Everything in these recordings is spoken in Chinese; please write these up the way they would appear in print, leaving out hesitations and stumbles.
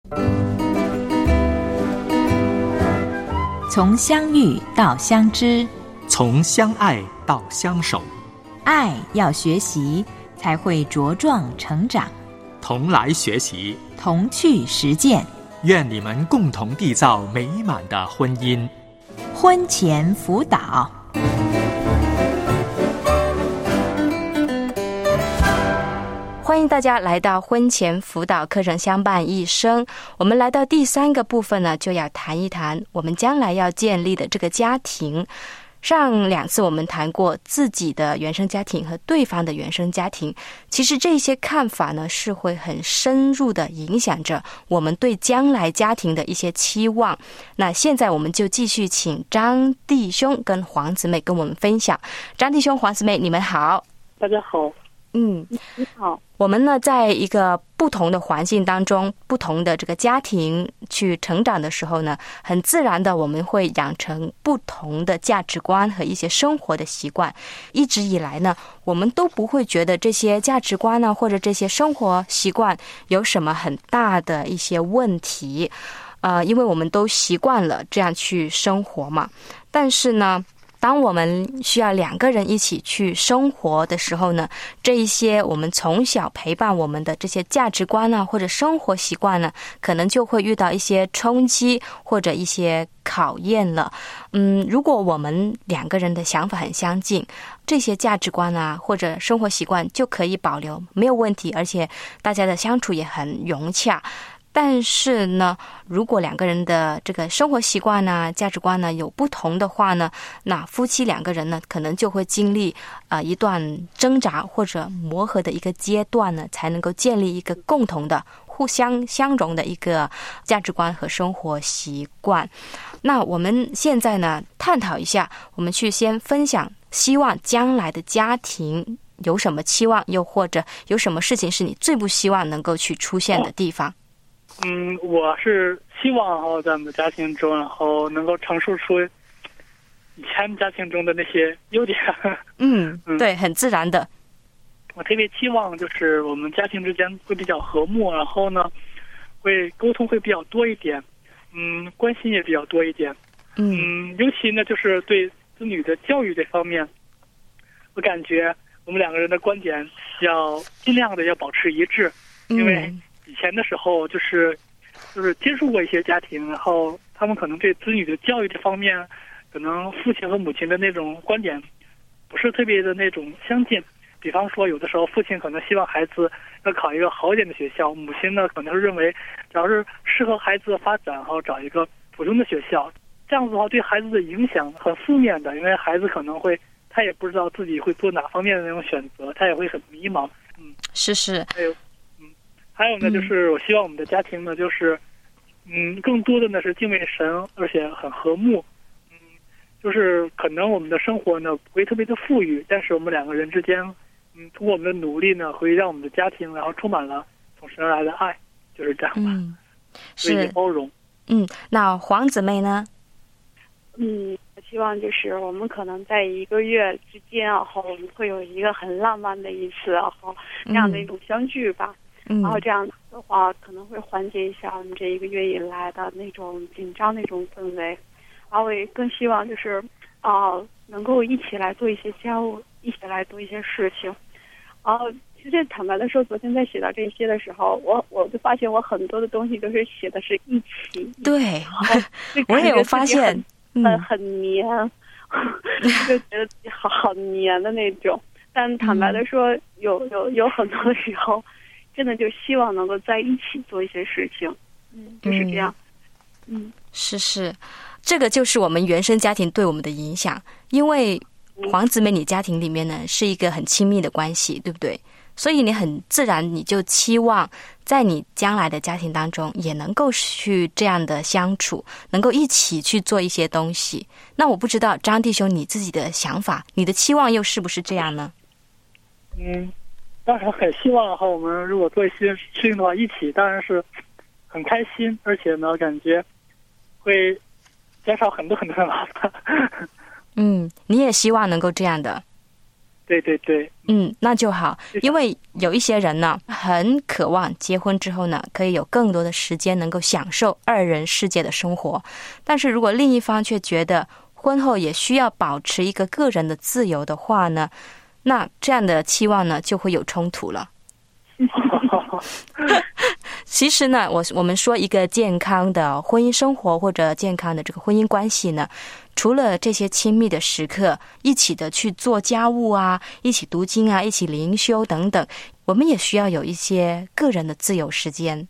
从相遇到相知， 从相爱到相守， 爱要学习，才会茁壮成长。 同来学习， 同去实践， 愿你们共同缔造美满的婚姻。 婚前辅导。 欢迎大家来到婚前辅导课程相伴一生。我们来到第3个部分呢，就要谈一谈我们将来要建立的这个家庭。上2次我们谈过自己的原生家庭和对方的原生家庭，其实这些看法呢是会很深入的影响着我们对将来家庭的一些期望。那现在我们就继续请张弟兄跟黄姊妹跟我们分享。张弟兄、黄姊妹，你们好。 大家好。 你好。 我们呢，在一个不同的环境当中，不同的这个家庭去成长的时候呢，很自然的我们会养成不同的价值观和一些生活的习惯。一直以来呢，我们都不会觉得这些价值观呢，或者这些生活习惯有什么很大的一些问题，因为我们都习惯了这样去生活嘛。但是呢，当我们需要2个人一起去生活的时候呢，这一些我们从小陪伴我们的这些价值观呢，或者生活习惯呢，可能就会遇到一些冲击或者一些考验了。如果我们2个人的想法很相近，这些价值观啊或者生活习惯就可以保留，没有问题，而且大家的相处也很融洽。但是呢，如果2个人的这个生活习惯呢、价值观呢有不同的话呢，那夫妻2个人呢，可能就会经历一段挣扎或者磨合的一个阶段呢，才能够建立一个共同的、互相相容的一个价值观和生活习惯。那我们现在呢，探讨一下，我们去先分享希望将来的家庭有什么期望，又或者有什么事情是你最不希望能够去出现的地方。 我是希望在我们的家庭中，然后能够陈述出以前家庭中的那些优点。 对，很自然的。 我特别期望就是我们家庭之间会比较和睦，然后呢，会沟通会比较多一点，关心也比较多一点。尤其呢，就是对子女的教育这方面，我感觉我们2个人的观点要尽量的要保持一致，因为以前的时候就是接触过一些家庭，然后他们可能对子女的教育这方面，可能父亲和母亲的那种观点不是特别的那种相近。比方说，有的时候父亲可能希望孩子要考一个好一点的学校，母亲呢可能是认为只要是适合孩子的发展，然后找一个普通的学校。这样子的话，对孩子的影响很负面的，因为孩子可能会他也不知道自己会做哪方面的那种选择，他也会很迷茫。 是。 还有呢，就是我希望我们的家庭呢，就是更多的呢是敬畏神，而且很和睦。就是可能我们的生活呢不会特别的富裕，但是我们2个人之间，通过我们的努力呢，会让我们的家庭然后充满了从神而来的爱，就是这样吧。是包容。 那黄姊妹呢？ 我希望就是我们可能在1个月之间，然后我们会有一个很浪漫的一次，然后这样的一种相聚吧。然后这样的话可能会缓解一下我们这1个月以来的那种紧张那种氛围。然后我也更希望就是能够一起来做一些家务，一起来做一些事情。然后其实坦白的说，昨天在写到这些的时候，我就发现我很多的东西都是写的是一起。 对，我也有发现很黏，就觉得自己好黏的那种。但坦白的说，有很多的时候真的就希望能够在一起做一些事情。就是这样。 是，这个就是我们原生家庭对我们的影响。因为黄姊妹你家庭里面呢是一个很亲密的关系，对不对？所以你很自然你就期望在你将来的家庭当中也能够去这样的相处，能够一起去做一些东西。那我不知道张弟兄你自己的想法，你的期望又是不是这样呢？ 当然很希望哈，我们如果做一些事情的话，一起当然是很开心，而且呢，感觉会减少很多很多的麻烦。 你也希望能够这样的。 对对对， 那就好。因为有一些人呢，很渴望结婚之后呢，可以有更多的时间能够享受二人世界的生活。但是如果另一方却觉得婚后也需要保持一个个人的自由的话呢，那这样的期望呢，就会有冲突了。其实呢，我们说一个健康的婚姻生活或者健康的这个婚姻关系呢，除了这些亲密的时刻，一起的去做家务啊，一起读经啊，一起灵修等等，我们也需要有一些个人的自由时间。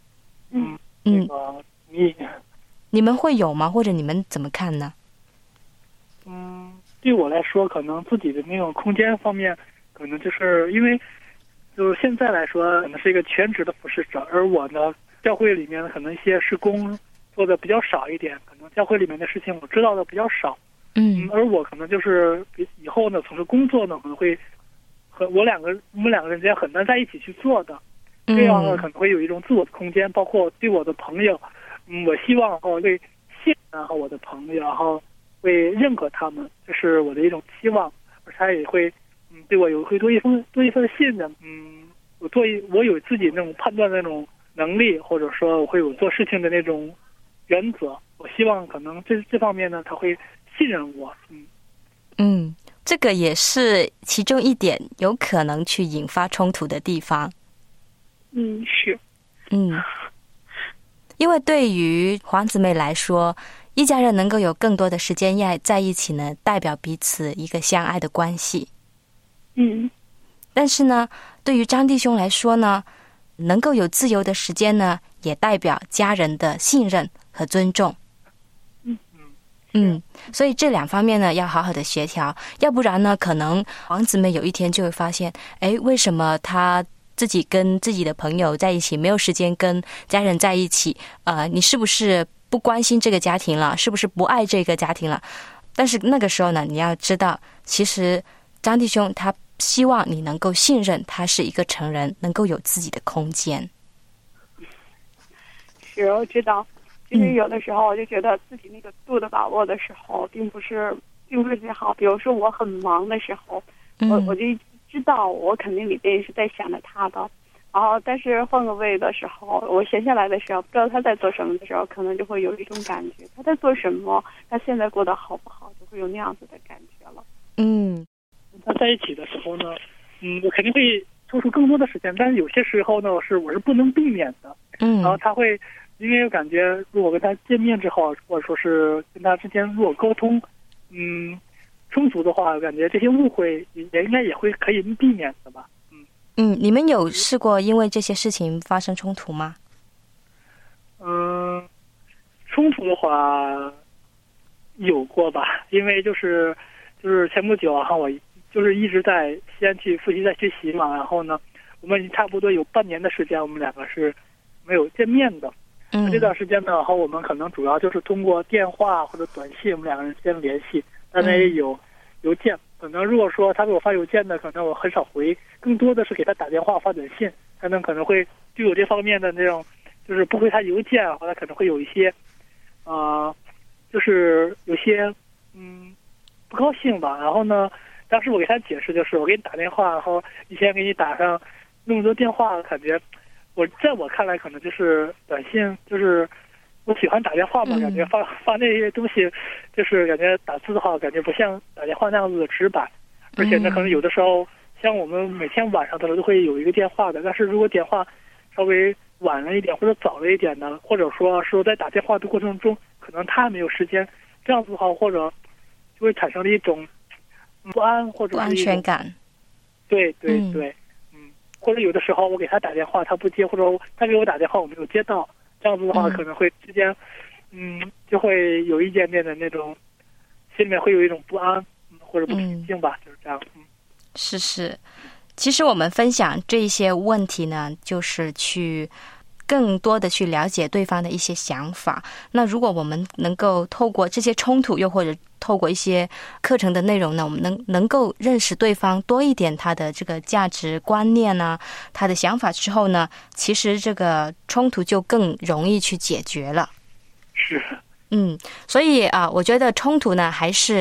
你们会有吗？或者你们怎么看呢？ 对我来说，可能自己的那种空间方面，可能就是因为就是现在来说，可能是一个全职的服侍者，而我呢，教会里面可能一些事工做的比较少一点，可能教会里面的事情我知道的比较少。而我可能就是以后呢，从事工作呢，可能会和我们两个人之间很难在一起去做的。这样呢，可能会有一种自我的空间，包括对我的朋友，我希望会信任和我的朋友，然后会认可他们，这是我的一种期望，而他也会对我会多一份信任。我有自己那种判断的那种能力，或者说我会有做事情的那种原则。我希望可能这方面呢，他会信任我。 这个也是其中一点有可能去引发冲突的地方。 是。 因为对于黄姊妹来说，一家人能够有更多的时间在一起呢，代表彼此一个相爱的关系。但是呢，对于张弟兄来说呢，能够有自由的时间呢，也代表家人的信任和尊重。所以这两方面呢，要好好的协调，要不然呢，可能黄姊妹有一天就会发现，为什么他自己跟自己的朋友在一起，没有时间跟家人在一起？你是不是不关心这个家庭了？是不是不爱这个家庭了？但是那个时候呢，你要知道，其实张弟兄他希望你能够信任他是一个成人，能够有自己的空间。 是，我知道。其实有的时候我就觉得自己那个度的把握的时候，并不是最好。比如说我很忙的时候，我就知道我肯定里边是在想着他的。然后，但是换个位的时候，我闲下来的时候，不知道他在做什么的时候，可能就会有一种感觉，他在做什么，他现在过得好不好，就会有那样子的感觉了。 他在一起的时候呢，我肯定会抽出更多的时间，但是有些时候呢，我是不能避免的。然后他会，因为我感觉如果跟他见面之后，或者说是跟他之间如果沟通，充足的话，我感觉这些误会也应该会可以避免的吧。 你们有试过因为这些事情发生冲突吗？ 冲突的话有过吧，因为就是前不久哈，我就是一直在西安去复习在学习嘛，然后呢，我们差不多有半年的时间，我们两个是没有见面的。这段时间呢，然后我们可能主要就是通过电话或者短信，我们两个人之间联系，当然也有邮件。可能如果说他给我发邮件呢，可能我很少回，更多的是给他打电话发短信。他可能会对我这方面的那种，就是不回他邮件，或者可能会有一些，就是有些不高兴吧。然后呢，当时我给他解释，就是我给你打电话，然后以前给你打上那么多电话，感觉在我看来可能就是短信，就是我喜欢打电话嘛，感觉发那些东西，就是感觉打字的话，感觉不像打电话那样子的直白。而且呢，可能有的时候像我们每天晚上的时候都会有一个电话的，但是如果电话稍微晚了一点或者早了一点呢，或者说在打电话的过程中，可能他没有时间，这样子的话，或者就会产生了一种不安或者不安全感。 对，或者有的时候我给他打电话他不接，或者他给我打电话我没有接到，这样子的话可能会之间就会有一点点的那种心里面会有一种不安或者不平静吧，就是这样。 是，其实我们分享这些问题呢，就是去更多的去了解对方的一些想法。那如果我们能够透过这些冲突，又或者透过一些课程的内容呢，我们能够认识对方多一点，他的这个价值观念啊，他的想法之后呢，其实这个冲突就更容易去解决了。 是。 所以我觉得冲突呢，还是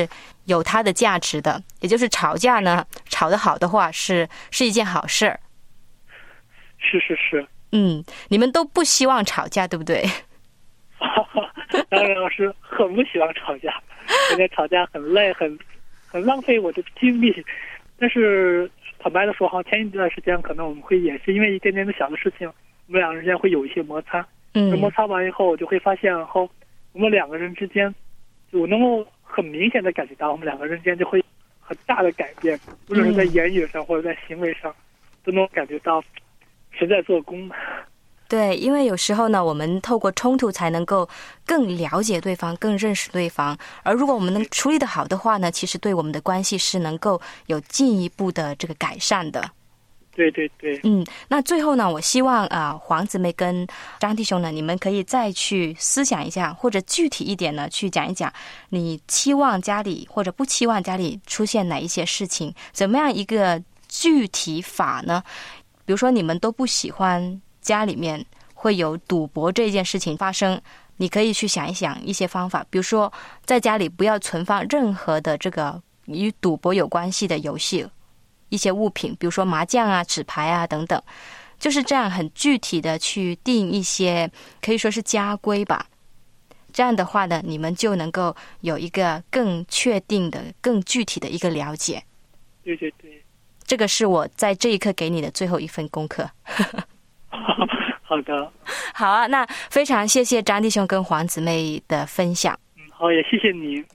有它的价值的，也就是吵架呢，吵得好的话是一件好事儿。 是。 你们都不希望吵架，对不对？ 当然我是很不喜欢吵架，觉得吵架很累，很浪费我的精力。但是坦白的说哈，前一段时间可能我们会也是因为一点点的小的事情，我们两个人之间会有一些摩擦。摩擦完以后，我就会发现后我们两个人之间，我能够很明显的感觉到我们两个人之间就会很大的改变，无论是在言语上或者在行为上，都能感觉到谁在做工。 对，因为有时候呢，我们透过冲突才能够更了解对方，更认识对方。而如果我们能处理得好的话呢，其实对我们的关系是能够有进一步的这个改善的。 对。 那最后呢，我希望黄姊妹跟张弟兄呢，你们可以再去思想一下，或者具体一点呢，去讲一讲你期望家里或者不期望家里出现哪一些事情，怎么样一个具体法呢？比如说你们都不喜欢家里面会有赌博这件事情发生，你可以去想一想一些方法，比如说在家里不要存放任何的这个与赌博有关系的游戏，一些物品，比如说麻将啊、纸牌啊等等，就是这样很具体的去定一些可以说是家规吧。这样的话呢，你们就能够有一个更确定的、更具体的一个了解。 对。 这个是我在这一刻给你的最后一份功课。 好的。 好啊，那非常谢谢张弟兄跟黄姊妹的分享。 好，也谢谢你。